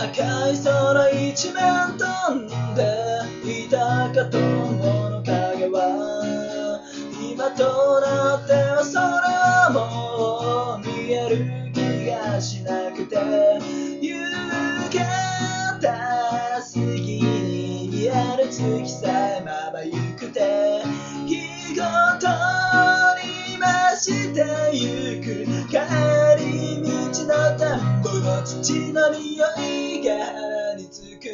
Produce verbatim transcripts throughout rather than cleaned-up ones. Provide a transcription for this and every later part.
赤い空一面飛んでいたかと物影は今となってはそれはもう見える気がしなくて夕方過ぎに見える月さえまばゆくて日ごとに増してゆく帰り道の田んぼの土の匂いが鼻につく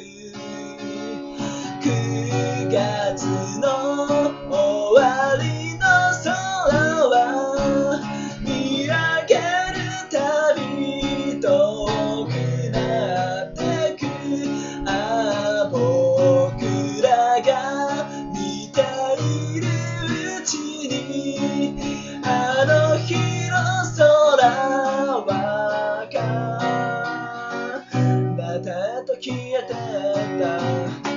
くがつの終わりの空は見上げるたび遠くなってくああ僕らが見ているうちにあの日の空はかまたへと消えてった